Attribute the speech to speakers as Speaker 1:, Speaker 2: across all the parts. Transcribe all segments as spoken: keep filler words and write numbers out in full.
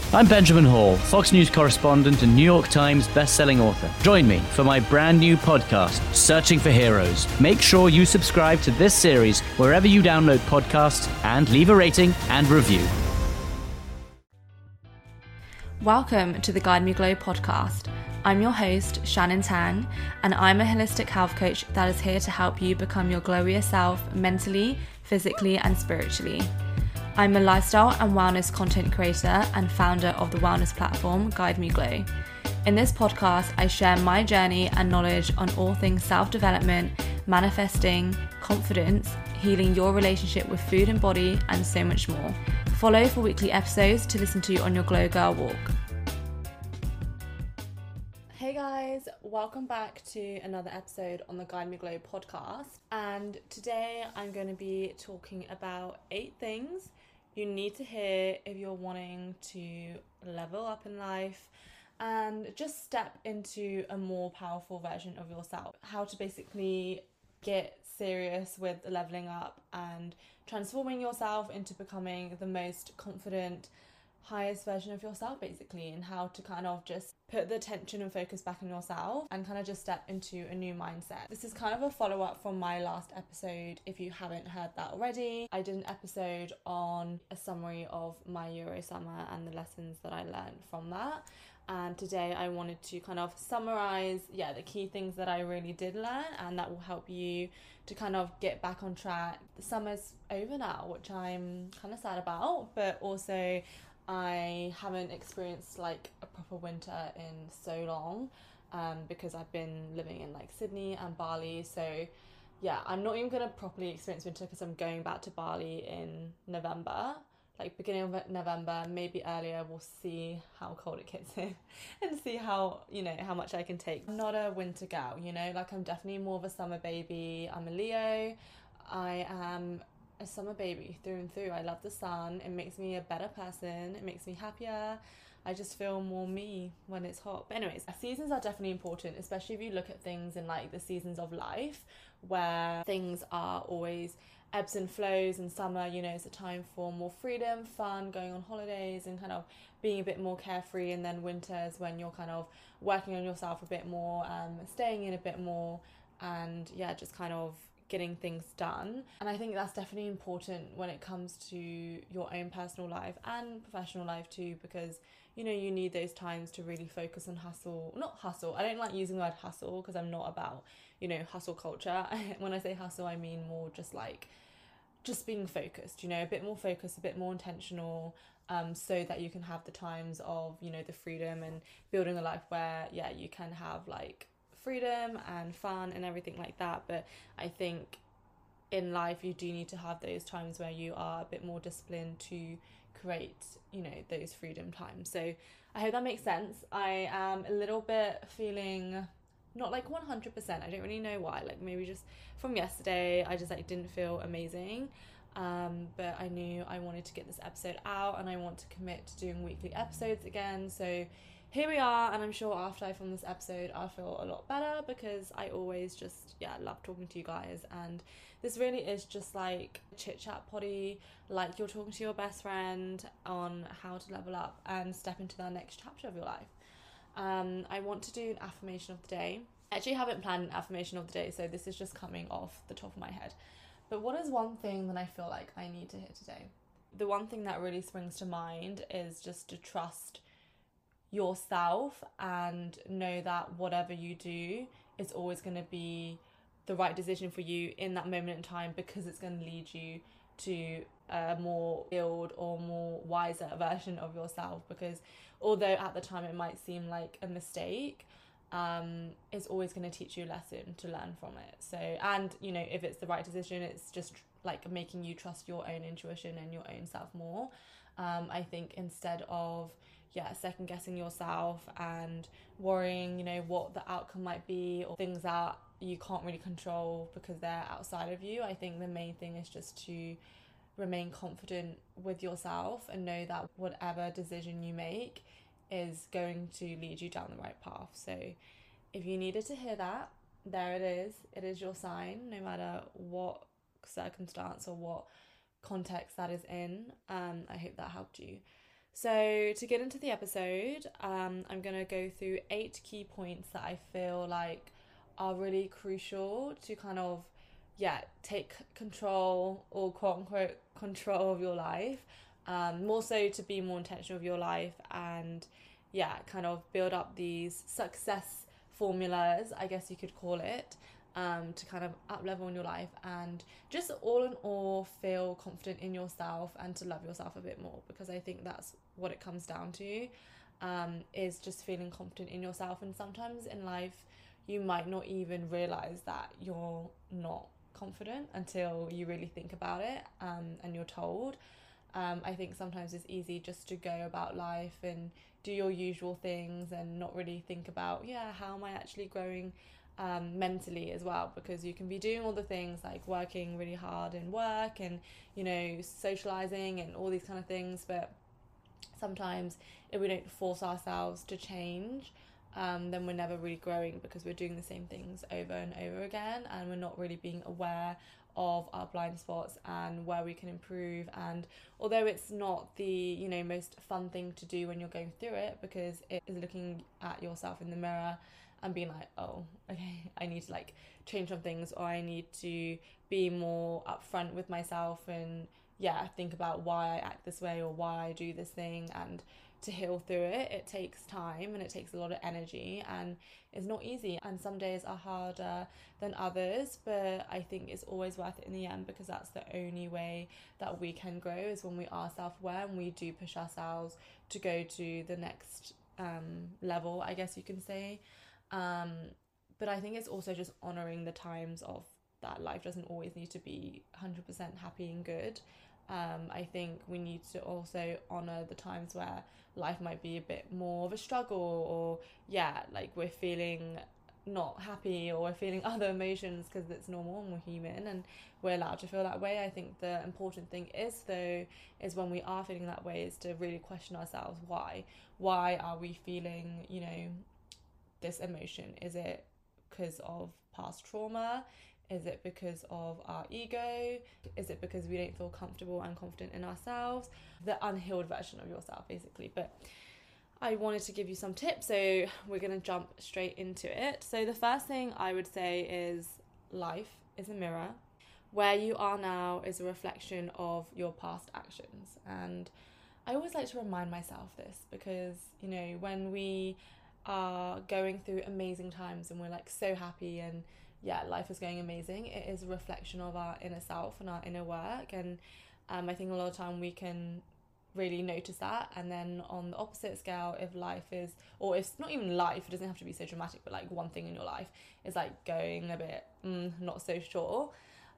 Speaker 1: I'm Benjamin Hall, Fox News correspondent and New York Times best-selling author. Join me for my brand new podcast, Searching for Heroes. Make sure you subscribe to this series wherever you download podcasts and leave a rating and review.
Speaker 2: Welcome to the Guide Me Glow podcast. I'm your host, Shannon Tang, and I'm a holistic health coach that is here to help you become your glowier self mentally, physically, and spiritually. I'm a lifestyle and wellness content creator and founder of the wellness platform Guide Me Glow. In this podcast, I share my journey and knowledge on all things self-development, manifesting, confidence, healing your relationship with food and body, and so much more. Follow for weekly episodes to listen to on your Glow Girl walk. Hey guys, welcome back to another episode on the Guide Me Glow podcast. And today I'm going to be talking about eight things you need to hear if you're wanting to level up in life and just step into a more powerful version of yourself. How to basically get serious with leveling up and transforming yourself into becoming the most confident, highest version of yourself, basically, and how to kind of just put the attention and focus back on yourself and kind of just step into a new mindset. This is kind of a follow-up from my last episode. If you haven't heard that already, I did an episode on a summary of my Euro summer and the lessons that I learned from that. And today I wanted to kind of summarize, yeah, the key things that I really did learn, and that will help you to kind of get back on track. The summer's over now, which I'm kind of sad about, but also I haven't experienced like a proper winter in so long um, because I've been living in like Sydney and Bali. So yeah, I'm not even going to properly experience winter because I'm going back to Bali in November, like beginning of November, maybe earlier. We'll see how cold it gets in and see how, you know, how much I can take. I'm not a winter gal, you know, like I'm definitely more of a summer baby. I'm a Leo. I am a summer baby through and through. I love the sun. It makes me a better person. It makes me happier. I just feel more me when it's hot. But anyways, seasons are definitely important, especially if you look at things in like the seasons of life where things are always ebbs and flows. In summer, you know, it's a time for more freedom, fun, going on holidays and kind of being a bit more carefree. And then winter is when you're kind of working on yourself a bit more, um, staying in a bit more, and yeah, just kind of getting things done. And I think that's definitely important when it comes to your own personal life and professional life too, because you know you need those times to really focus on hustle. Not hustle, I don't like using the word hustle because I'm not about, you know, hustle culture. When I say hustle, I mean more just like just being focused, you know, a bit more focused, a bit more intentional, um, so that you can have the times of, you know, the freedom and building a life where yeah you can have like freedom and fun and everything like that. But I think in life you do need to have those times where you are a bit more disciplined to create, you know, those freedom times. So I hope that makes sense. I am a little bit feeling not like one hundred percent. I don't really know why, like maybe just from yesterday I just like didn't feel amazing, um but I knew I wanted to get this episode out and I want to commit to doing weekly episodes again. So here we are, and I'm sure after I film this episode I'll feel a lot better because I always just yeah love talking to you guys, and this really is just like a chit chat potty, like you're talking to your best friend on how to level up and step into the next chapter of your life. um I want to do an affirmation of the day. I actually haven't planned an affirmation of the day, so this is just coming off the top of my head. But what is one thing that I feel like I need to hear today? The one thing that really springs to mind is just to trust yourself and know that whatever you do is always going to be the right decision for you in that moment in time, because it's going to lead you to a more build or more wiser version of yourself. Because although at the time it might seem like a mistake, um it's always going to teach you a lesson to learn from it. So, and you know, if it's the right decision, it's just like making you trust your own intuition and your own self more. um I think instead of yeah second guessing yourself and worrying, you know, what the outcome might be or things that you can't really control because they're outside of you, I think the main thing is just to remain confident with yourself and know that whatever decision you make is going to lead you down the right path. So if you needed to hear that, there it is. It is your sign, no matter what circumstance or what context that is in. um I hope that helped you. So to get into the episode, um, I'm going to go through eight key points that I feel like are really crucial to kind of, yeah, take control or quote unquote control of your life. Um, more so to be more intentional of your life and, yeah, kind of build up these success formulas, I guess you could call it, um, to kind of up level in your life and just all in all feel confident in yourself and to love yourself a bit more, because I think that's what it comes down to, um, is just feeling confident in yourself. And sometimes in life you might not even realize that you're not confident until you really think about it, um, and you're told. Um, I think sometimes it's easy just to go about life and do your usual things and not really think about, yeah, how am I actually growing um, mentally as well? Because you can be doing all the things like working really hard in work and, you know, socializing and all these kind of things. But sometimes if we don't force ourselves to change, um, then we're never really growing, because we're doing the same things over and over again and we're not really being aware of our blind spots and where we can improve. And although it's not the, you know, most fun thing to do when you're going through it, because it is looking at yourself in the mirror and being like, oh, okay, I need to like change some things, or I need to be more upfront with myself and, yeah, think about why I act this way or why I do this thing. And to heal through it, it takes time and it takes a lot of energy and it's not easy. And some days are harder than others, but I think it's always worth it in the end, because that's the only way that we can grow, is when we are self-aware and we do push ourselves to go to the next um, level, I guess you can say. Um, but I think it's also just honouring the times of that life doesn't always need to be one hundred percent happy and good. Um, I think we need to also honour the times where life might be a bit more of a struggle, or, yeah, like we're feeling not happy or we're feeling other emotions, because it's normal and we're human and we're allowed to feel that way. I think the important thing is, though, is when we are feeling that way, is to really question ourselves. Why? Why are we feeling, you know, this emotion? Is it because of past trauma? Is it because of our ego? Is it because we don't feel comfortable and confident in ourselves? The unhealed version of yourself, basically. But I wanted to give you some tips, so we're going to jump straight into it. So the first thing I would say is life is a mirror. Where you are now is a reflection of your past actions. And I always like to remind myself this, because, you know, when we are going through amazing times and we're like so happy and, yeah, life is going amazing, it is a reflection of our inner self and our inner work. And um, I think a lot of time we can really notice that. And then on the opposite scale, if life is, or if it's not even life, it doesn't have to be so dramatic, but like one thing in your life is like going a bit mm, not so sure,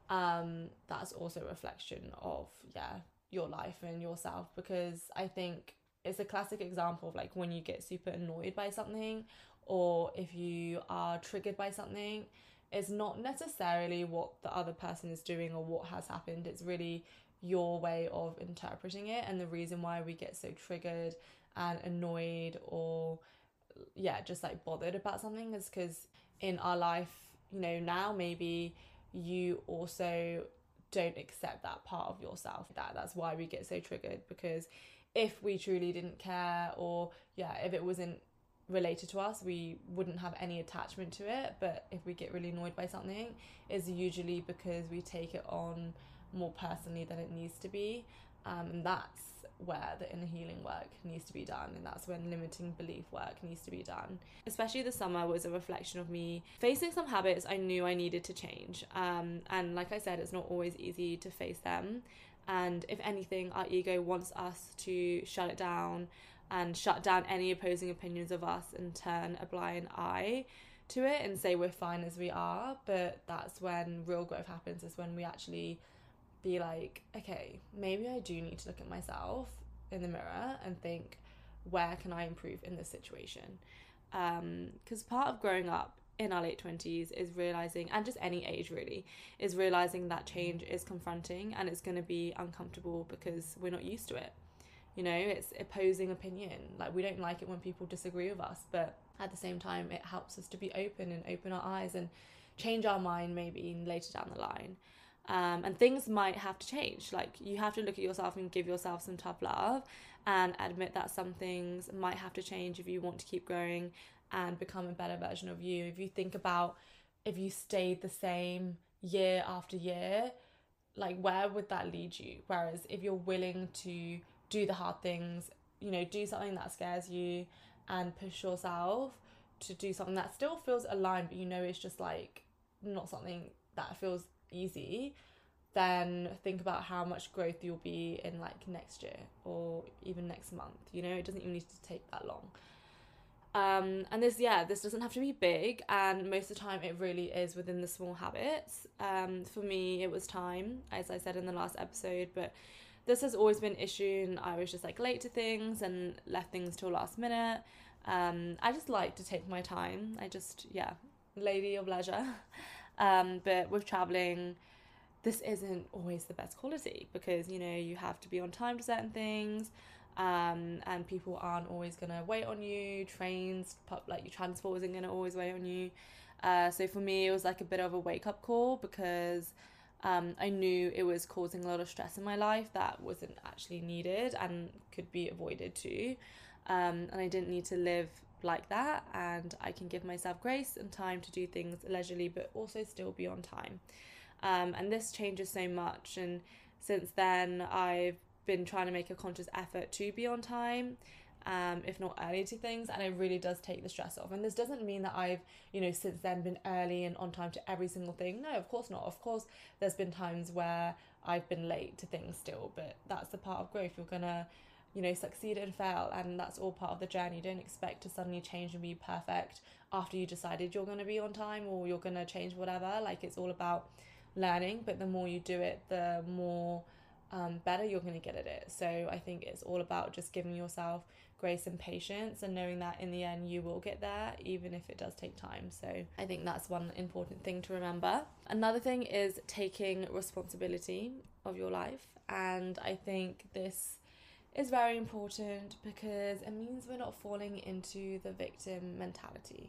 Speaker 2: um, that's also a reflection of, yeah, your life and yourself. Because I think it's a classic example of like when you get super annoyed by something, or if you are triggered by something, it's not necessarily what the other person is doing or what has happened. It's really your way of interpreting it. And the reason why we get so triggered and annoyed or, yeah, just like bothered about something is because in our life, you know, now maybe you also don't accept that part of yourself. That that's why we get so triggered, because if we truly didn't care, or, yeah, if it wasn't related to us, we wouldn't have any attachment to it. But if we get really annoyed by something, it's usually because we take it on more personally than it needs to be, um, and that's where the inner healing work needs to be done, and that's when limiting belief work needs to be done. Especially the summer was a reflection of me facing some habits I knew I needed to change, um, and like I said, it's not always easy to face them. And if anything, our ego wants us to shut it down and shut down any opposing opinions of us and turn a blind eye to it and say we're fine as we are. But that's when real growth happens, is when we actually be like, okay, maybe I do need to look at myself in the mirror and think, where can I improve in this situation? Um, because part of growing up in our late twenties is realizing, and just any age really, is realizing that change is confronting and it's going to be uncomfortable because we're not used to it. You know, it's opposing opinion. Like, we don't like it when people disagree with us, but at the same time, it helps us to be open and open our eyes and change our mind maybe later down the line. Um, and things might have to change. Like, you have to look at yourself and give yourself some tough love and admit that some things might have to change if you want to keep growing and become a better version of you. If you think about if you stayed the same year after year, like where would that lead you? Whereas if you're willing to do the hard things, you know, do something that scares you and push yourself to do something that still feels aligned, but you know it's just like not something that feels easy, then think about how much growth you'll be in like next year or even next month. You know, it doesn't even need to take that long. Um, and this, yeah, this doesn't have to be big, and most of the time it really is within the small habits. Um, for me, it was time, as I said in the last episode, but this has always been an issue, and I was just like late to things and left things till last minute. Um, I just like to take my time. I just, yeah, lady of leisure. Um, but with traveling, this isn't always the best quality because, you know, you have to be on time to certain things. Um, and people aren't always going to wait on you. Trains, pub, like your transport isn't going to always wait on you. Uh, so for me, it was like a bit of a wake-up call because um, I knew it was causing a lot of stress in my life that wasn't actually needed and could be avoided too. Um, and I didn't need to live like that, and I can give myself grace and time to do things leisurely but also still be on time. Um, and this changes so much, and since then I've been trying to make a conscious effort to be on time, um, if not early to things, and it really does take the stress off. And this doesn't mean that I've, you know, since then been early and on time to every single thing. No, of course not. Of course there's been times where I've been late to things still, but that's the part of growth. You're gonna, you know, succeed and fail, and that's all part of the journey. Don't expect to suddenly change and be perfect after you decided you're going to be on time or you're going to change whatever. Like, it's all about learning, but the more you do it, the more um, better you're going to get at it. So I think it's all about just giving yourself grace and patience and knowing that in the end you will get there, even if it does take time. So I think that's one important thing to remember. Another thing is taking responsibility of your life, and I think this is very important because it means we're not falling into the victim mentality.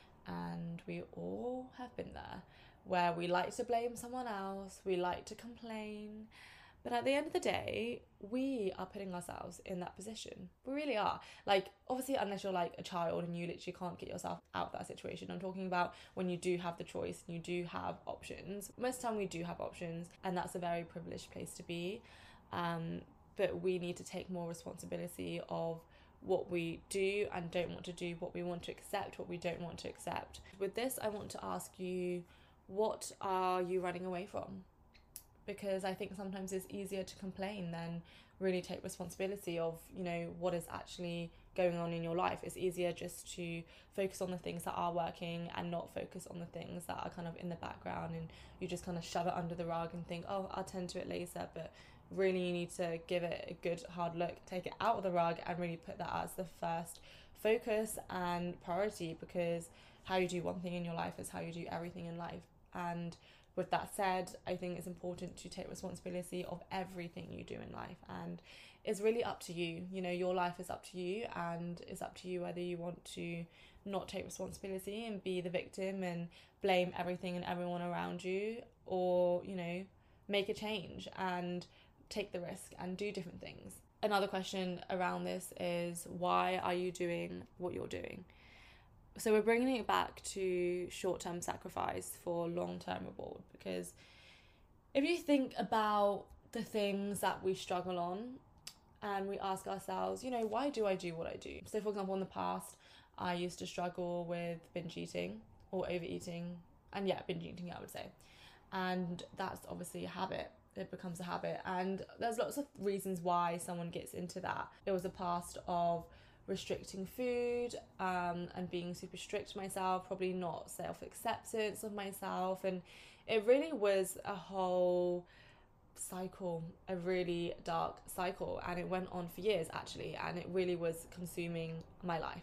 Speaker 2: And we all have been there, where we like to blame someone else, we like to complain, but at the end of the day, we are putting ourselves in that position. We really are. Like, obviously, unless you're like a child and you literally can't get yourself out of that situation. I'm talking about when you do have the choice and you do have options. Most of the time we do have options, and that's a very privileged place to be. Um, but we need to take more responsibility of what we do and don't want to do, what we want to accept, what we don't want to accept. With this, I want to ask you, what are you running away from? Because I think sometimes it's easier to complain than really take responsibility of, you know, what is actually going on in your life. It's easier just to focus on the things that are working and not focus on the things that are kind of in the background, and you just kind of shove it under the rug and think, oh, I'll tend to it later. But really you need to give it a good hard look, take it out of the rug and really put that as the first focus and priority, because how you do one thing in your life is how you do everything in life. And with that said, I think it's important to take responsibility of everything you do in life, and it's really up to you. You know, your life is up to you, and it's up to you whether you want to not take responsibility and be the victim and blame everything and everyone around you, or, you know, make a change and take the risk and do different things. Another question around this is, why are you doing what you're doing? So we're bringing it back to short-term sacrifice for long-term reward, because if you think about the things that we struggle on and we ask ourselves, you know, why do I do what I do? So for example, in the past, I used to struggle with binge eating or overeating, and yeah, binge eating, I would say. And that's obviously a habit. It becomes a habit, and there's lots of reasons why someone gets into that. It was a past of restricting food um, and being super strict myself, probably not self-acceptance of myself, and it really was a whole cycle, a really dark cycle, and it went on for years actually, and it really was consuming my life.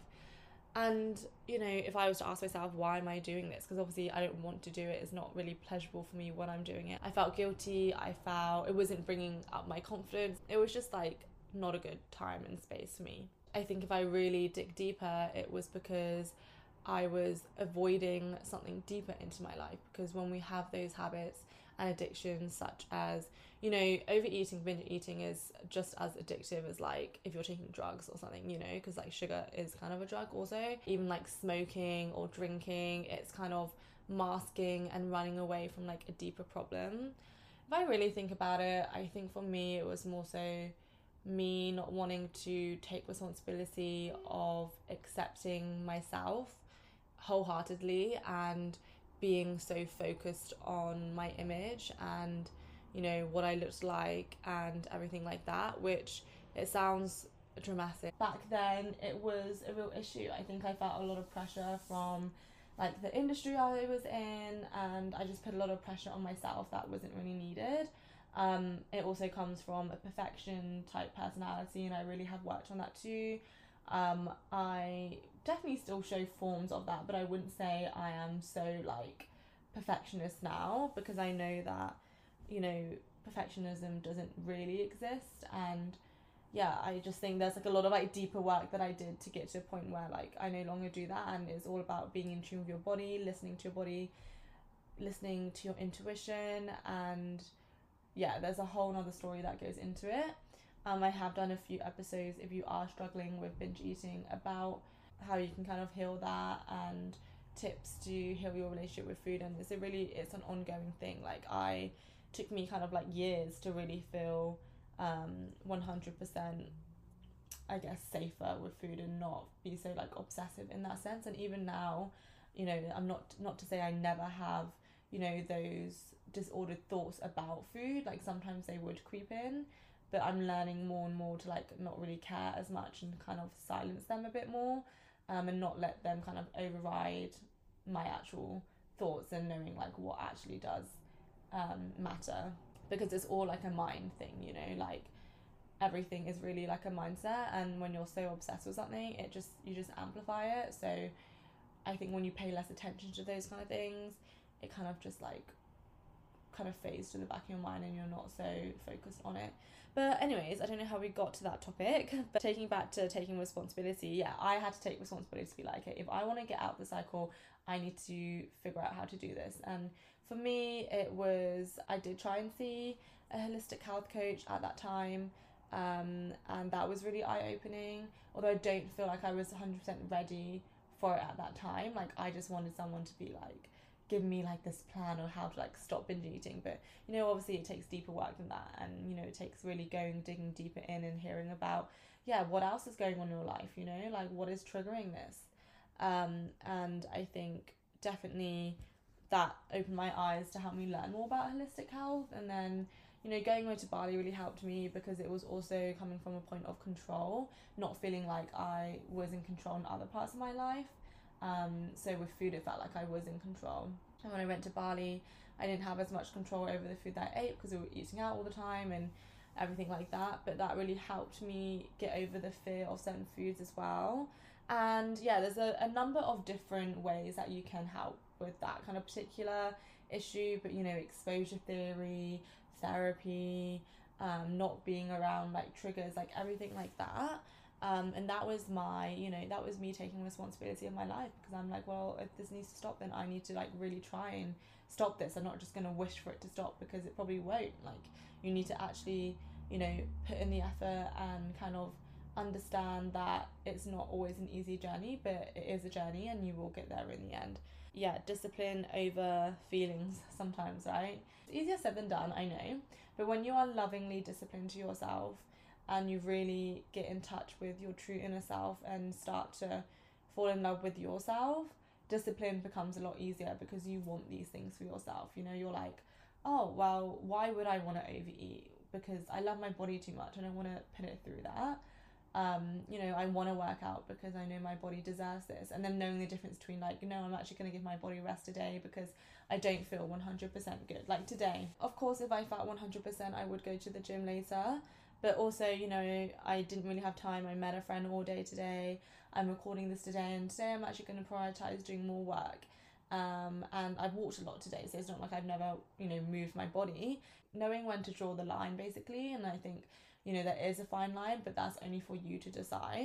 Speaker 2: And, you know, if I was to ask myself, why am I doing this? Because obviously I don't want to do it. It's not really pleasurable for me when I'm doing it. I felt guilty. I felt it wasn't bringing up my confidence. It was just like not a good time and space for me. I think if I really dig deeper, it was because I was avoiding something deeper into my life. Because when we have those habits and addictions such as, you know, overeating, binge eating is just as addictive as like if you're taking drugs or something, you know, because like sugar is kind of a drug also. Even like smoking or drinking, it's kind of masking and running away from like a deeper problem. If I really think about it, I think for me it was more so me not wanting to take responsibility of accepting myself wholeheartedly and being so focused on my image and, you know, what I looked like and everything like that, which it sounds dramatic. Back then it was a real issue. I think I felt a lot of pressure from like the industry I was in, and I just put a lot of pressure on myself that wasn't really needed. Um, it also comes from a perfection type personality, and I really have worked on that too. Um, I definitely still show forms of that, but I wouldn't say I am so like perfectionist now, because I know that, you know, perfectionism doesn't really exist. And yeah, I just think there's like a lot of like deeper work that I did to get to a point where like I no longer do that, and it's all about being in tune with your body, listening to your body, listening to your intuition, and yeah, there's a whole nother story that goes into it. Um, I have done a few episodes, if you are struggling with binge eating, about how you can kind of heal that and tips to heal your relationship with food. And it's a really, it's an ongoing thing. Like I, took me kind of like years to really feel um, one hundred percent, I guess, safer with food and not be so like obsessive in that sense. And even now, you know, I'm not, not to say I never have, you know, those disordered thoughts about food. Like sometimes they would creep in, but I'm learning more and more to like not really care as much and kind of silence them a bit more, um, and not let them kind of override my actual thoughts, and knowing like what actually does um, matter, because it's all like a mind thing, you know, like everything is really like a mindset, and when you're so obsessed with something, it just, you just amplify it. So I think when you pay less attention to those kind of things, it kind of just like kind of fades to the back of your mind and you're not so focused on it. But anyways, I don't know how we got to that topic, but taking back to taking responsibility, yeah, I had to take responsibility to be like, okay, if I want to get out the cycle, I need to figure out how to do this. And for me, it was, I did try and see a holistic health coach at that time, um, and that was really eye-opening, although I don't feel like I was one hundred percent ready for it at that time. Like I just wanted someone to be like, give me like this plan on how to like stop binge eating. But you know, obviously it takes deeper work than that, and you know, it takes really going digging deeper in and hearing about, yeah, what else is going on in your life, you know, like what is triggering this. Um and I think definitely that opened my eyes to help me learn more about holistic health. And then, you know, going away to Bali really helped me, because it was also coming from a point of control, not feeling like I was in control in other parts of my life. Um, so with food, it felt like I was in control. And when I went to Bali, I didn't have as much control over the food that I ate, because we were eating out all the time and everything like that. But that really helped me get over the fear of certain foods as well. And yeah, there's a, a number of different ways that you can help with that kind of particular issue. But you know, exposure theory, therapy, um, not being around like triggers, like everything like that. Um, and that was my, you know, that was me taking responsibility of my life, because I'm like, well, if this needs to stop, then I need to like really try and stop this. I'm not just going to wish for it to stop, because it probably won't. Like, you need to actually, you know, put in the effort and kind of understand that it's not always an easy journey, but it is a journey and you will get there in the end. Yeah, discipline over feelings sometimes, right? It's easier said than done, I know. But when you are lovingly disciplined to yourself, and you really get in touch with your true inner self and start to fall in love with yourself, discipline becomes a lot easier, because you want these things for yourself. You know, you're like, oh, well, why would I want to overeat? Because I love my body too much and I want to put it through that. Um, you know, I want to work out because I know my body deserves this. And then knowing the difference between like, no, I'm actually going to give my body rest today because I don't feel one hundred percent good. Like today, of course, if I felt one hundred percent, I would go to the gym later. But also, you know, I didn't really have time. I met a friend all day today. I'm recording this today, and today I'm actually going to prioritise doing more work. Um, and I've walked a lot today, so it's not like I've never, you know, moved my body. Knowing when to draw the line, basically, and I think, you know, there is a fine line, but that's only for you to decide.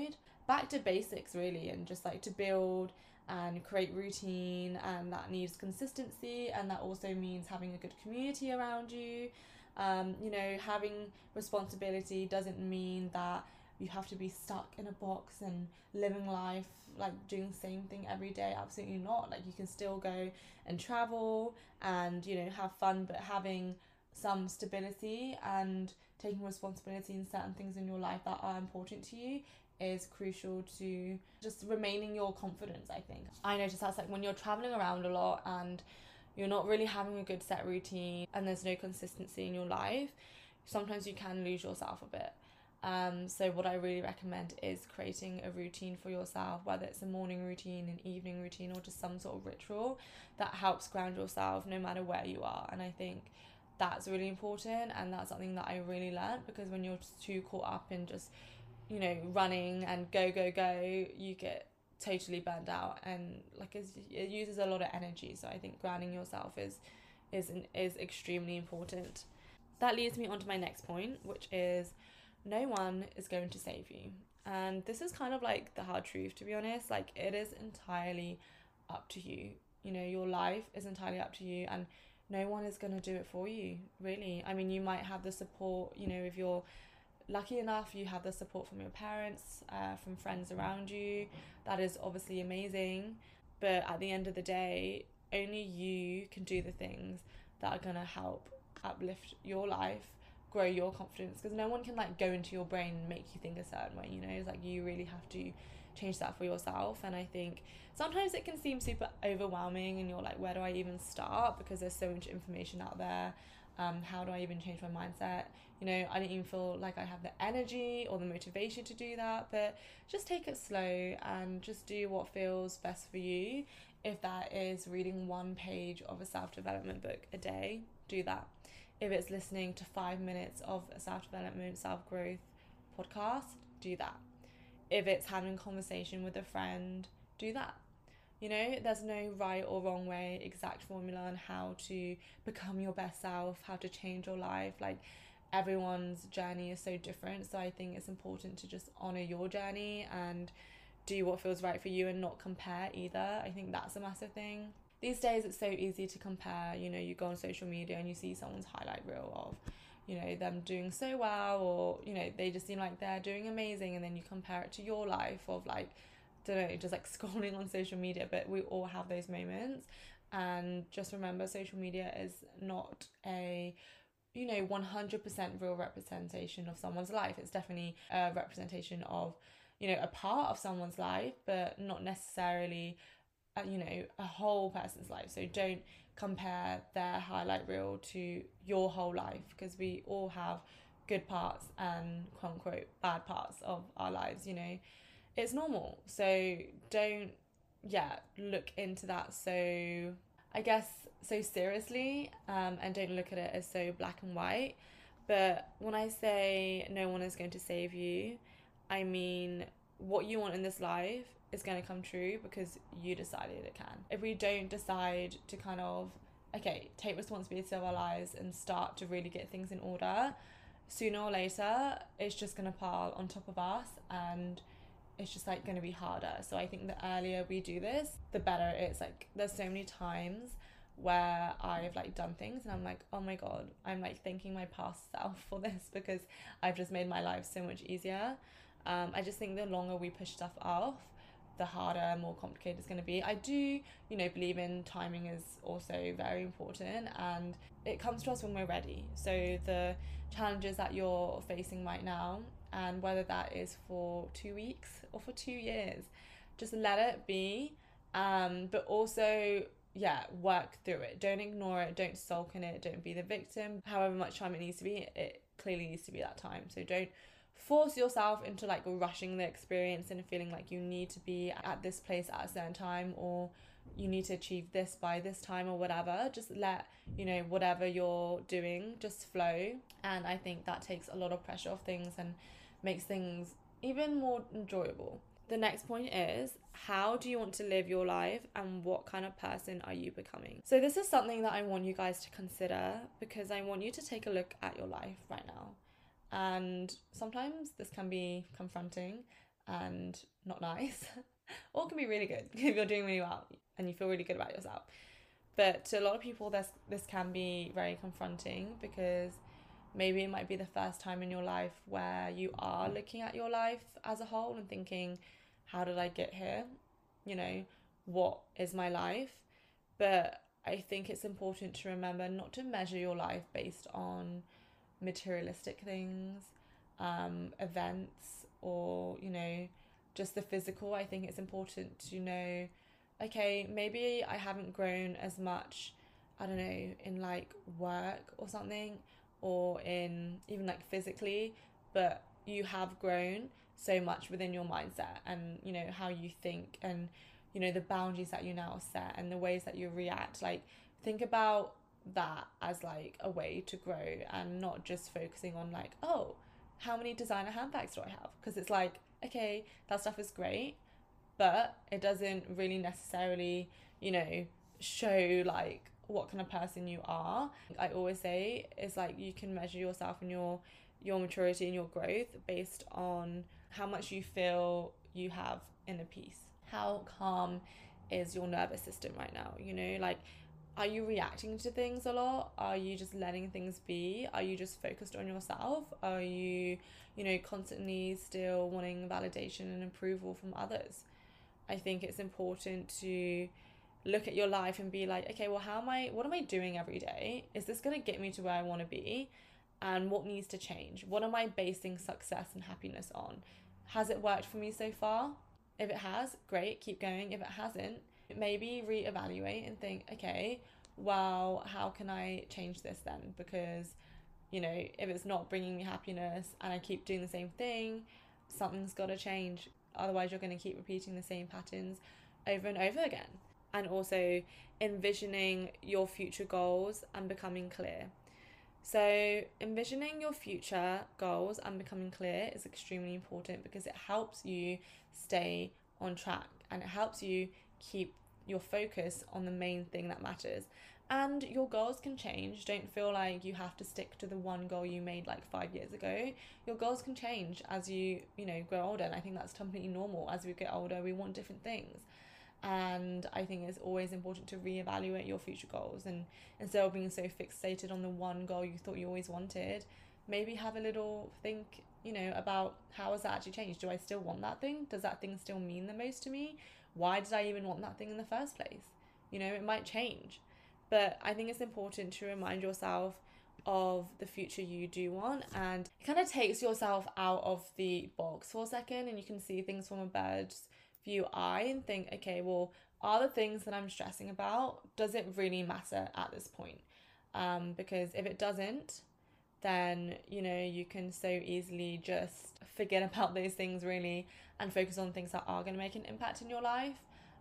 Speaker 2: back to basics really, and just like to build and create routine, and that needs consistency, and that also means having a good community around you. Um, you know, having responsibility doesn't mean that you have to be stuck in a box and living life like doing the same thing every day. Absolutely not. Like, you can still go and travel and, you know, have fun, but having some stability and taking responsibility in certain things in your life that are important to you is crucial to just remaining your confidence, I think. I notice that's like when you're traveling around a lot and you're not really having a good set routine and there's no consistency in your life, sometimes you can lose yourself a bit. Um, so what I really recommend is creating a routine for yourself, whether it's a morning routine, an evening routine, or just some sort of ritual that helps ground yourself no matter where you are. And I think that's really important, and that's something that I really learned, because when you're just too caught up in just, you know, running and go, go, go, you get totally burned out, and like it's, it uses a lot of energy. So I think grounding yourself is is is extremely important. That leads me on to my next point, which is no one is going to save you. And this is kind of like the hard truth, to be honest. Like, it is entirely up to you. You know, your life is entirely up to you, and no one is going to do it for you, really. I mean, you might have the support, you know, if you're lucky enough, you have the support from your parents, uh, from friends around you. That is obviously amazing. But at the end of the day, only you can do the things that are going to help uplift your life, grow your confidence, because no one can like go into your brain and make you think a certain way, you know. It's like you really have to change that for yourself. And I think sometimes it can seem super overwhelming and you're like, where do I even start, because there's so much information out there. Um, how do I even change my mindset? You know, I don't even feel like I have the energy or the motivation to do that. But just take it slow and just do what feels best for you. If that is reading one page of a self-development book a day, do that. If it's listening to five minutes of a self-development, self-growth podcast, do that. If it's having a conversation with a friend, do that. You know, there's no right or wrong way, exact formula on how to become your best self, how to change your life. Like, everyone's journey is so different. So I think it's important to just honor your journey and do what feels right for you and not compare either. I think that's a massive thing. These days it's so easy to compare. You know, you go on social media and you see someone's highlight reel of, you know, them doing so well, or, you know, they just seem like they're doing amazing, and then you compare it to your life of like, don't know, just like scrolling on social media. But we all have those moments, and just remember, social media is not a, you know, one hundred percent real representation of someone's life. It's definitely a representation of, you know, a part of someone's life, but not necessarily, uh, you know, a whole person's life. So don't compare their highlight reel to your whole life, because we all have good parts and quote unquote bad parts of our lives, you know. It's normal. So don't, yeah, look into that so, I guess, so seriously, um, and don't look at it as so black and white. But when I say no one is going to save you, I mean what you want in this life is going to come true because you decided it can. If we don't decide to kind of, okay, take responsibility of our lives and start to really get things in order, sooner or later, it's just going to pile on top of us, and it's just like going to be harder. So I think the earlier we do this, the better. It's like, there's so many times where I've like done things and I'm like, oh my god, I'm like thanking my past self for this, because I've just made my life so much easier. Um, I just think the longer we push stuff off, the harder, more complicated it's going to be. I do, you know, believe in timing is also very important, and it comes to us when we're ready. So the challenges that you're facing right now, and whether that is for two weeks or for two years, just let it be. Um, but also, yeah, work through it. Don't ignore it. Don't sulk in it. Don't be the victim. However much time it needs to be, it clearly needs to be that time. So don't force yourself into like rushing the experience and feeling like you need to be at this place at a certain time, or you need to achieve this by this time or whatever. Just let, you know, whatever you're doing just flow. And I think that takes a lot of pressure off things and makes things even more enjoyable. The next point is, how do you want to live your life, and what kind of person are you becoming? So this is something that I want you guys to consider, because I want you to take a look at your life right now. And sometimes this can be confronting, and not nice, or it can be really good if you're doing really well and you feel really good about yourself. But to a lot of people, this this can be very confronting, because maybe it might be the first time in your life where you are looking at your life as a whole and thinking, how did I get here? You know, what is my life? But I think it's important to remember not to measure your life based on materialistic things, um, events, or, you know, just the physical. I think it's important to know, okay, maybe I haven't grown as much, I don't know, in like work or something, or in even like physically, but you have grown so much within your mindset and, you know, how you think, and, you know, the boundaries that you now set and the ways that you react. Like, think about that as like a way to grow, and not just focusing on like, oh, how many designer handbags do I have? Because it's like, okay, that stuff is great, but it doesn't really necessarily, you know, show like what kind of person you are. I always say is like, you can measure yourself and your your maturity and your growth based on how much you feel you have inner peace. How calm is your nervous system right now? You know, like, are you reacting to things a lot? Are you just letting things be? Are you just focused on yourself? Are you, you know, constantly still wanting validation and approval from others? I think it's important to look at your life and be like, okay, well, how am I, what am I doing every day? Is this going to get me to where I want to be? And what needs to change? What am I basing success and happiness on? Has it worked for me so far? If it has, great, keep going. If it hasn't, maybe reevaluate and think, okay, well, how can I change this then? Because, you know, if it's not bringing me happiness and I keep doing the same thing, something's got to change. Otherwise, you're going to keep repeating the same patterns over and over again. And also envisioning your future goals and becoming clear. So envisioning your future goals and becoming clear is extremely important, because it helps you stay on track and it helps you keep your focus on the main thing that matters. And your goals can change. Don't feel like you have to stick to the one goal you made like five years ago. Your goals can change as you, you know, grow older. And I think that's completely normal. As we get older, we want different things. And I think it's always important to reevaluate your future goals, and instead of being so fixated on the one goal you thought you always wanted, maybe have a little think, you know, about how has that actually changed? Do I still want that thing? Does that thing still mean the most to me? Why did I even want that thing in the first place? You know, it might change, but I think it's important to remind yourself of the future you do want, and it kind of takes yourself out of the box for a second, and you can see things from a bird's view eye and think, okay, well, are the things that I'm stressing about, does it really matter at this point? Um, because if it doesn't, then, you know, you can so easily just forget about those things really and focus on things that are going to make an impact in your life.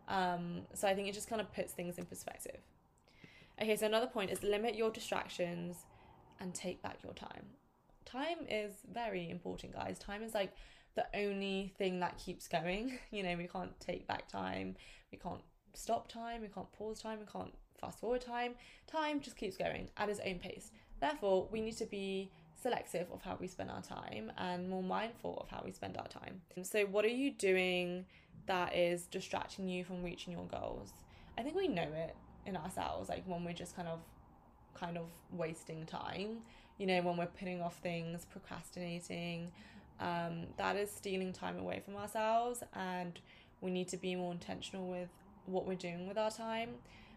Speaker 2: Um, so I think it just kind of puts things in perspective. Okay, so another point is limit your distractions and take back your time. Time is very important, guys. Time is like the only thing that keeps going. You know, we can't take back time, we can't stop time, we can't pause time, we can't fast forward time. Time just keeps going at its own pace. Therefore, we need to be selective of how we spend our time and more mindful of how we spend our time. So what are you doing that is distracting you from reaching your goals? I think we know it in ourselves, like when we're just kind of kind of wasting time, you know, when we're putting off things, procrastinating, um, that is stealing time away from ourselves, and we need to be more intentional with what we're doing with our time.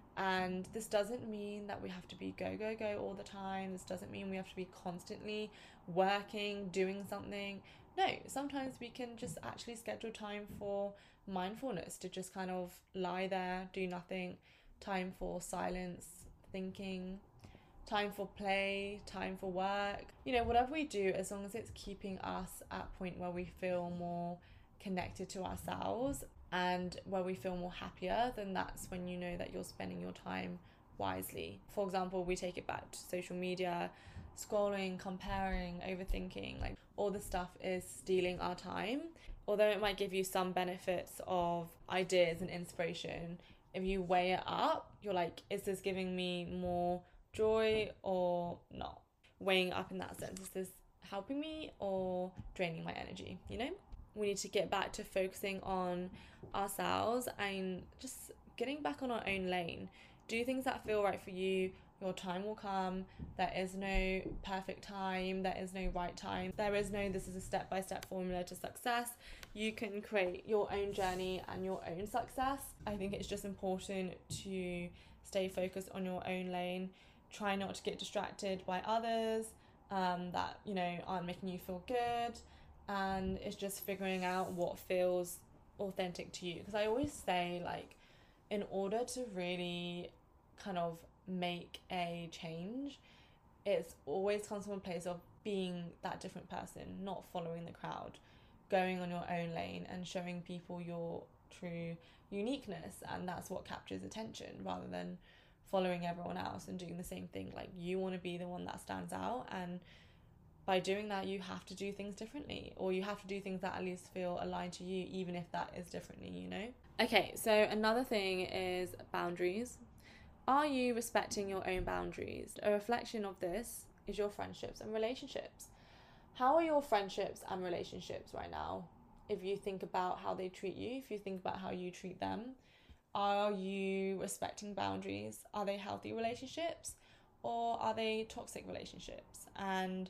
Speaker 2: And this doesn't mean that we have to be go, go, go all the time. This doesn't mean we have to be constantly working, doing something. No, sometimes we can just actually schedule time for mindfulness, to just kind of lie there, do nothing, time for silence, thinking, time for play, time for work. You know, whatever we do, as long as it's keeping us at a point where we feel more connected to ourselves and where we feel more happier, then that's when you know that you're spending your time wisely. For example, we take it back to social media, scrolling, comparing, overthinking, like all this stuff is stealing our time. Although it might give you some benefits of ideas and inspiration, if you weigh it up, you're like, is this giving me more joy or not? Weighing up in that sense, is this helping me or draining my energy, you know? we need to get back to focusing on ourselves and just getting back on our own lane. Do things that feel right for you. Your time will come. There is no perfect time. There is no right time. There is no, this is a step-by-step formula to success. You can create your own journey and your own success. I think it's just important to stay focused on your own lane. Try not to get distracted by others um, that, you know, aren't making you feel good. And it's just figuring out what feels authentic to you. Because I always say, like, in order to really kind of make a change, it's always comes from a place of being that different person, not following the crowd, going on your own lane and showing people your true uniqueness. And that's what captures attention, rather than following everyone else and doing the same thing. Like, you want to be the one that stands out, and by doing that you have to do things differently, or you have to do things that at least feel aligned to you, even if that is differently, you know. Okay, so another thing is boundaries. Are you respecting your own boundaries? A reflection of this is your friendships and relationships. How are your friendships and relationships right now? If you think about how they treat you, if you think about how you treat them, are you respecting boundaries? Are they healthy relationships, or are they toxic relationships? And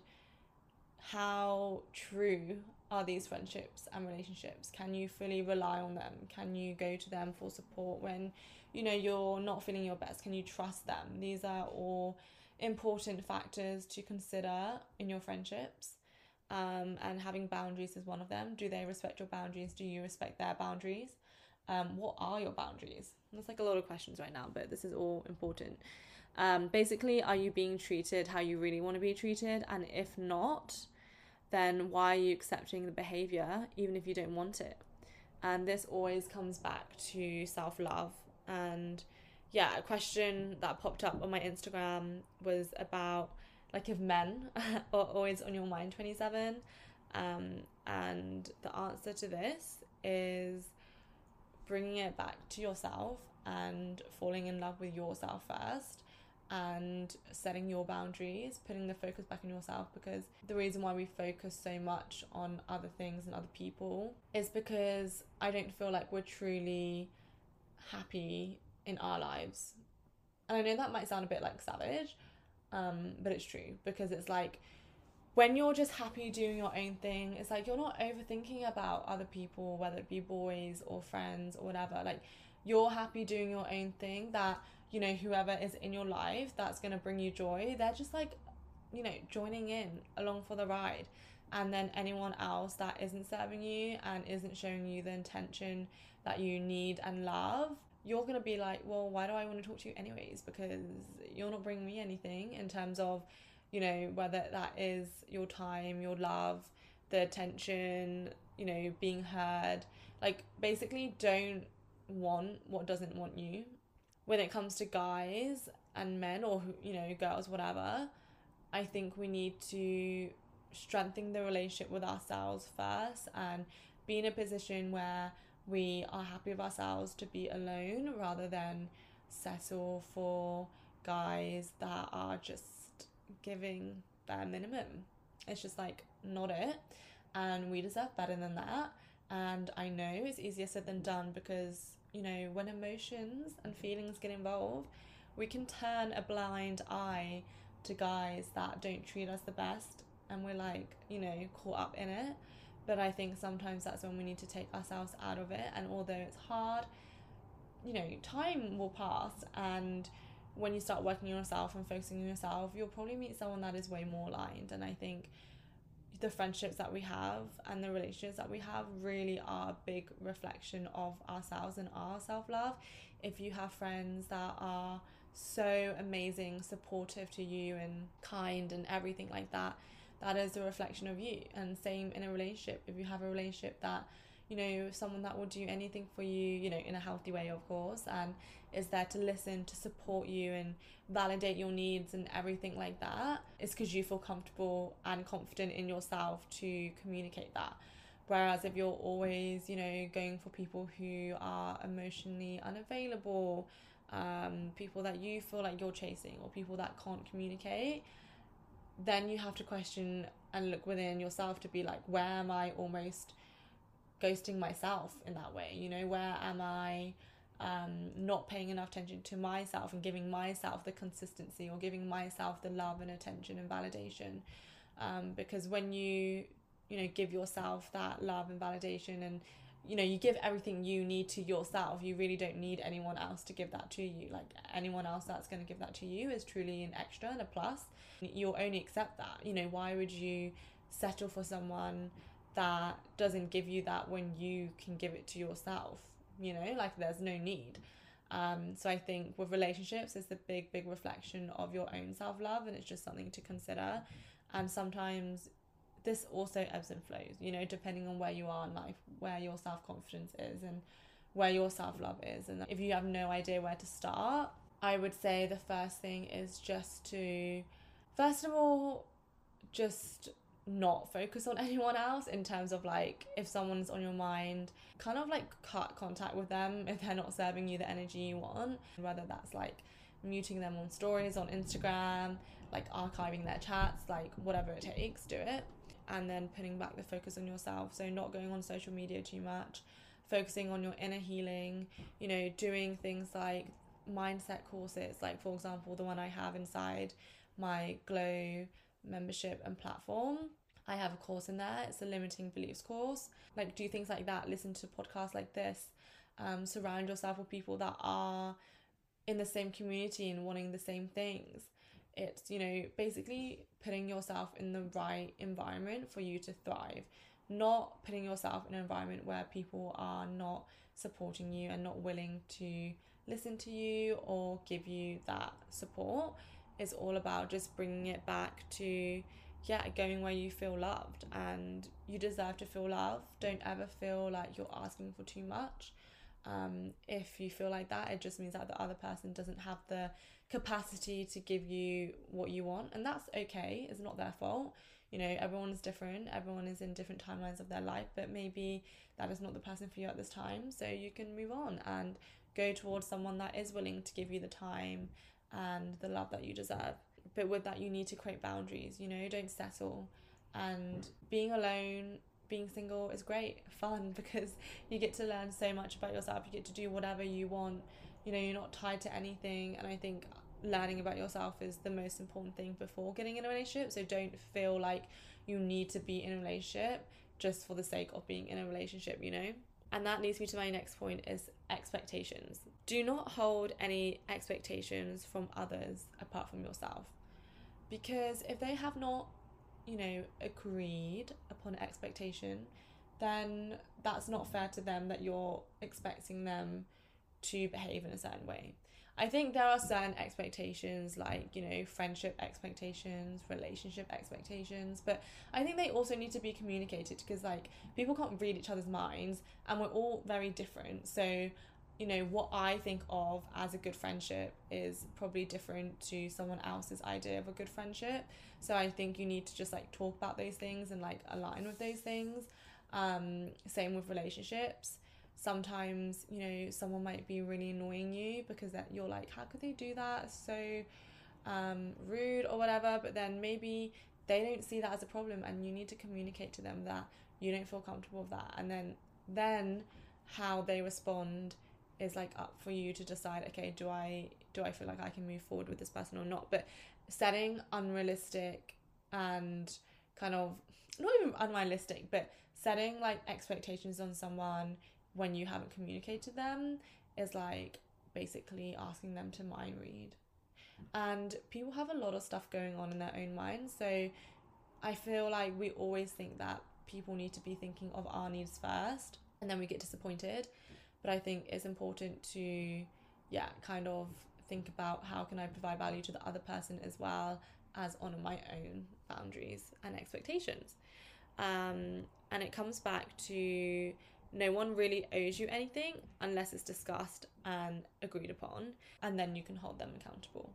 Speaker 2: how true are these friendships and relationships? Can you fully rely on them? Can you go to them for support when, you know, you're not feeling your best? Can you trust them? These are all important factors to consider in your friendships. Um, and having boundaries is one of them. Do they respect your boundaries? Do you respect their boundaries? Um, what are your boundaries? There's like a lot of questions right now, but this is all important. Um, basically, are you being treated how you really want to be treated? And if not, then why are you accepting the behavior even if you don't want it? And this always comes back to self-love. And yeah, a question that popped up on my Instagram was about, like, if men are always on your mind twenty-seven. Um, and the answer to this is bringing it back to yourself and falling in love with yourself first, and setting your boundaries, putting the focus back on yourself. Because the reason why we focus so much on other things and other people is because I don't feel like we're truly happy in our lives. And I know that might sound a bit like savage, um, but it's true. Because it's like, when you're just happy doing your own thing, it's like you're not overthinking about other people, whether it be boys or friends or whatever. Like, you're happy doing your own thing, that, you know, whoever is in your life that's going to bring you joy, they're just like, you know, joining in along for the ride. And then anyone else that isn't serving you and isn't showing you the intention that you need and love, you're going to be like, well, why do I want to talk to you anyways? Because you're not bringing me anything in terms of, you know, whether that is your time, your love, the attention, you know, being heard. Like, basically don't want what doesn't want you. When it comes to guys and men, or, you know, girls, whatever, I think we need to strengthen the relationship with ourselves first and be in a position where we are happy with ourselves to be alone, rather than settle for guys that are just giving bare minimum. It's just like not it, and we deserve better than that. And I know it's easier said than done, because, you know, when emotions and feelings get involved, we can turn a blind eye to guys that don't treat us the best, and we're like, you know, caught up in it. But I think sometimes that's when we need to take ourselves out of it. And although it's hard, you know, time will pass, and when you start working on yourself and focusing on yourself, you'll probably meet someone that is way more aligned. And I think the friendships that we have and the relationships that we have really are a big reflection of ourselves and our self-love. If you have friends that are so amazing, supportive to you and kind and everything like that, that is a reflection of you. And same in a relationship. If you have a relationship that, you know, someone that will do anything for you, you know, in a healthy way, of course, and is there to listen, to support you and validate your needs and everything like that, it's because you feel comfortable and confident in yourself to communicate that. Whereas if you're always, you know, going for people who are emotionally unavailable, um, people that you feel like you're chasing, or people that can't communicate, then you have to question and look within yourself to be like, where am I almost ghosting myself in that way? You know, where am I um, not paying enough attention to myself and giving myself the consistency or giving myself the love and attention and validation? Um, because when you, you know, give yourself that love and validation, and, you know, you give everything you need to yourself, you really don't need anyone else to give that to you. Like, anyone else that's going to give that to you is truly an extra and a plus. You'll only accept that. You know, why would you settle for someone that doesn't give you that when you can give it to yourself? You know, like, there's no need. Um, so I think with relationships, it's a big, big reflection of your own self-love, and it's just something to consider. And sometimes this also ebbs and flows, you know, depending on where you are in life, where your self-confidence is and where your self-love is. And if you have no idea where to start, I would say the first thing is just to, first of all, just not focus on anyone else in terms of, like, if someone's on your mind, kind of like cut contact with them if they're not serving you the energy you want, whether that's like muting them on stories on Instagram, like archiving their chats, like whatever it takes, do it. And then putting back the focus on yourself. So not going on social media too much, focusing on your inner healing, you know, doing things like mindset courses, like, for example, the one I have inside my Glow membership and platform. I have a course in there. It's a limiting beliefs course. Like, do things like that, listen to podcasts like this, um, surround yourself with people that are in the same community and wanting the same things. It's, you know, basically putting yourself in the right environment for you to thrive, not putting yourself in an environment where people are not supporting you and not willing to listen to you or give you that support. It's all about just bringing it back to, yeah, going where you feel loved, and you deserve to feel loved. Don't ever feel like you're asking for too much. Um, if you feel like that, it just means that the other person doesn't have the capacity to give you what you want, and that's okay. It's not their fault. You know, everyone is different. Everyone is in different timelines of their life, but maybe that is not the person for you at this time. So you can move on and go towards someone that is willing to give you the time and the love that you deserve. But with that, you need to create boundaries. You know, don't settle. And being alone, being single is great, fun, because you get to learn so much about yourself. You get to do whatever you want. You know, you're not tied to anything. And I think learning about yourself is the most important thing before getting in a relationship. So don't feel like you need to be in a relationship just for the sake of being in a relationship, you know? And that leads me to my next point, is expectations. Do not hold any expectations from others apart from yourself. Because if they have not, you know, agreed upon expectation, then that's not fair to them that you're expecting them to behave in a certain way. I think there are certain expectations, like, you know, friendship expectations, relationship expectations, but I think they also need to be communicated, because, like, people can't read each other's minds and we're all very different. So, you know, what I think of as a good friendship is probably different to someone else's idea of a good friendship. So I think you need to just, like, talk about those things and, like, align with those things. Um, same with relationships. Sometimes, you know, someone might be really annoying you because that you're like, how could they do that? It's so um, rude or whatever. But then maybe they don't see that as a problem, and you need to communicate to them that you don't feel comfortable with that. And then, then how they respond is, like, up for you to decide, okay, do I do I feel like I can move forward with this person or not? But setting unrealistic and kind of, not even unrealistic, but setting, like, expectations on someone when you haven't communicated them is, like, basically asking them to mind read. And people have a lot of stuff going on in their own minds, so I feel like we always think that people need to be thinking of our needs first, and then we get disappointed. But I think it's important to, yeah, kind of think about how can I provide value to the other person as well as honour my own boundaries and expectations. Um, and it comes back to, no one really owes you anything unless it's discussed and agreed upon, and then you can hold them accountable.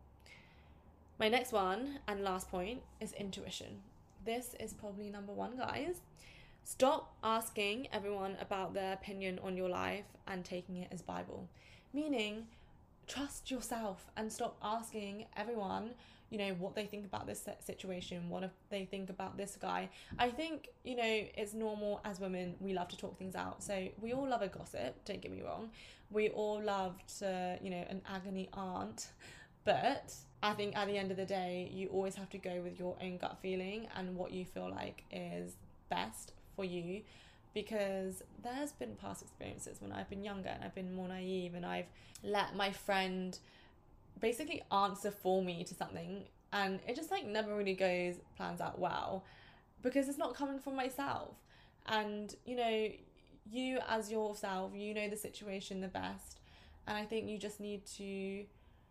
Speaker 2: My next one and last point is intuition. This is probably number one, guys. Stop asking everyone about their opinion on your life and taking it as Bible. Meaning, trust yourself and stop asking everyone, you know, what they think about this situation, what if they think about this guy. I think, you know, it's normal as women, we love to talk things out. So we all love a gossip, don't get me wrong. We all love to, you know, an agony aunt. But I think at the end of the day, you always have to go with your own gut feeling and what you feel like is best for you. Because there's been past experiences when I've been younger and I've been more naive and I've let my friend basically answer for me to something, and it just like never really goes plans out well because it's not coming from myself. And you know, you as yourself, you know the situation the best, and I think you just need to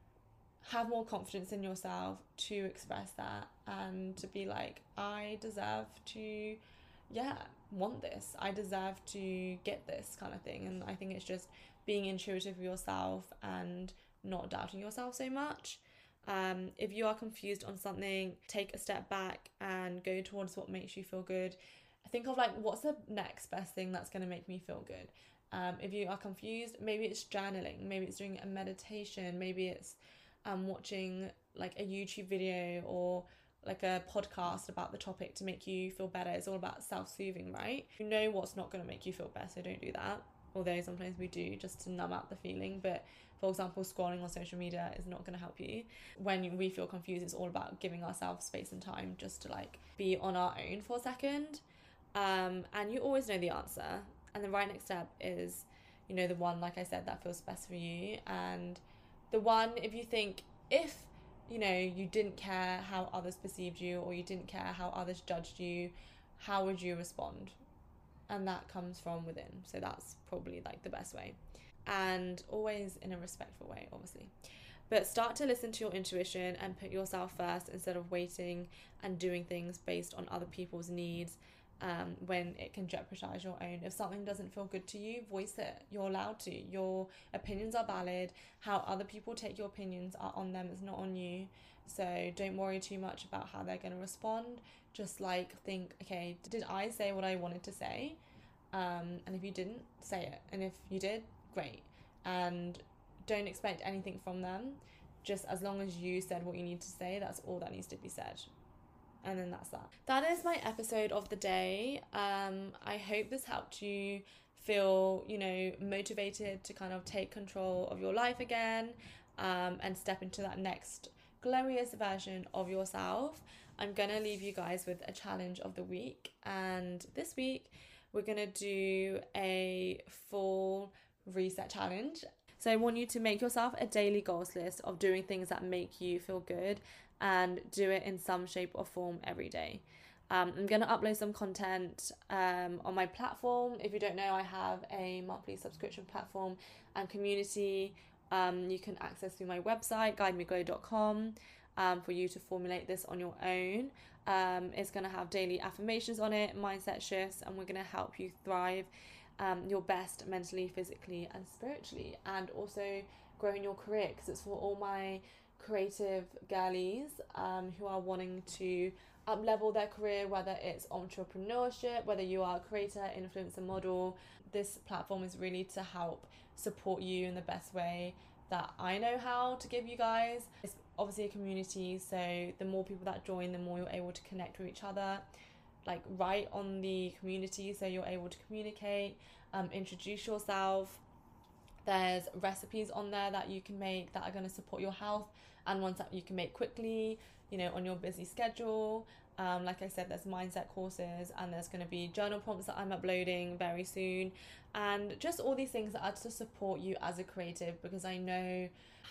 Speaker 2: have more confidence in yourself to express that and to be like, I deserve to yeah want this, I deserve to get this kind of thing. And I think it's just being intuitive with yourself and not doubting yourself so much. Um, if you are confused on something, take a step back and go towards what makes you feel good. Think of like, what's the next best thing that's going to make me feel good? Um, if you are confused, maybe it's journaling, maybe it's doing a meditation, maybe it's um, watching like a YouTube video or like a podcast about the topic to make you feel better. It's all about self-soothing, right? You know what's not going to make you feel better, so don't do that. Although sometimes we do, just to numb out the feeling. But for example, scrolling on social media is not going to help you. When we feel confused, it's all about giving ourselves space and time just to like be on our own for a second. Um, and you always know the answer. And the right next step is, you know, the one, like I said, that feels best for you. And the one, if you think, if you know, you didn't care how others perceived you or you didn't care how others judged you, how would you respond? And that comes from within. So that's probably like the best way. And always in a respectful way, obviously. But start to listen to your intuition and put yourself first instead of waiting and doing things based on other people's needs um, when it can jeopardize your own. If something doesn't feel good to you, voice it. You're allowed to. Your opinions are valid. How other people take your opinions are on them, it's not on you. So don't worry too much about how they're going to respond. Just like think, okay, did I say what I wanted to say? Um, and if you didn't, say it. And if you did, great. And don't expect anything from them. Just as long as you said what you need to say, that's all that needs to be said. And then that's that. That is my episode of the day. Um, I hope this helped you feel, you know, motivated to kind of take control of your life again, um, and step into that next glorious version of yourself. I'm going to leave you guys with a challenge of the week. And this week, we're going to do a full reset challenge. So I want you to make yourself a daily goals list of doing things that make you feel good and do it in some shape or form every day. Um, I'm going to upload some content um, on my platform. If you don't know, I have a monthly subscription platform and community um, you can access through my website, guide me glow dot com, um, for you to formulate this on your own. Um, it's going to have daily affirmations on it, mindset shifts, and we're going to help you thrive um, your best mentally, physically, and spiritually, and also grow in your career, because it's for all my creative girlies um, who are wanting to up level their career, whether it's entrepreneurship, whether you are a creator, influencer, model. This platform is really to help support you in the best way that I know how to give you guys. It's obviously a community, so the more people that join, the more you're able to connect with each other, like right on the community, so you're able to communicate, um, introduce yourself. There's recipes on there that you can make that are going to support your health, and ones that you can make quickly, you know, on your busy schedule. Um, like I said, there's mindset courses, and there's going to be journal prompts that I'm uploading very soon, and just all these things that are to support you as a creative, because I know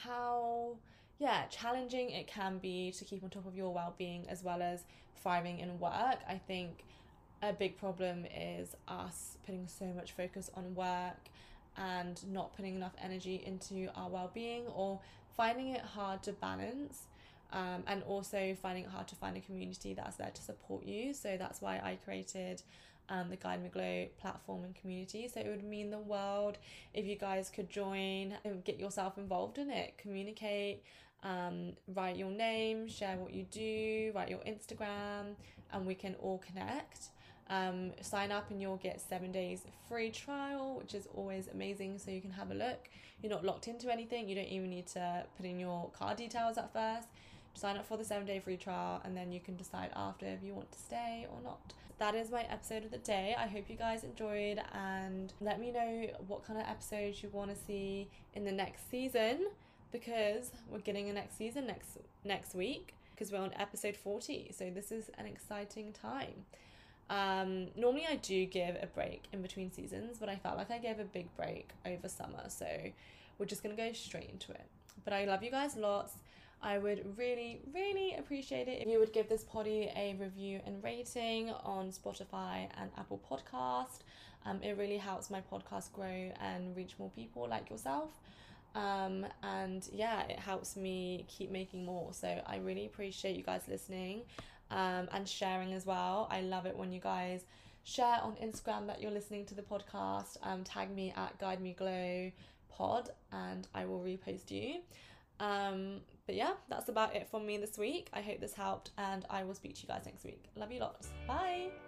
Speaker 2: how, yeah, challenging it can be to keep on top of your well-being as well as thriving in work. I think a big problem is us putting so much focus on work and not putting enough energy into our well-being, or finding it hard to balance, um, and also finding it hard to find a community that's there to support you. So that's why I created um, the Guide Me Glow platform and community. So it would mean the world if you guys could join and get yourself involved in it, communicate, um, write your name, share what you do, write your Instagram, and we can all connect. Um, sign up and you'll get seven days free trial, which is always amazing, so you can have a look. You're not locked into anything. You don't even need to put in your card details at first. Sign up for the seven day free trial and then you can decide after if you want to stay or not. That is my episode of the day. I hope you guys enjoyed, and let me know what kind of episodes you want to see in the next season, because we're getting a next season next next week because we're on episode forty, so this is an exciting time. Um, normally I do give a break in between seasons, but I felt like I gave a big break over summer, so we're just gonna go straight into it. But I love you guys lots. I would really, really appreciate it if you would give this poddy a review and rating on Spotify and Apple Podcast. Um, it really helps my podcast grow and reach more people like yourself. Um, and yeah, it helps me keep making more. So I really appreciate you guys listening um, and sharing as well. I love it when you guys share on Instagram that you're listening to the podcast. Um, tag me at Guide Me Glow Pod and I will repost you. Um, but yeah, that's about it from me this week. I hope this helped and I will speak to you guys next week. Love you lots. Bye.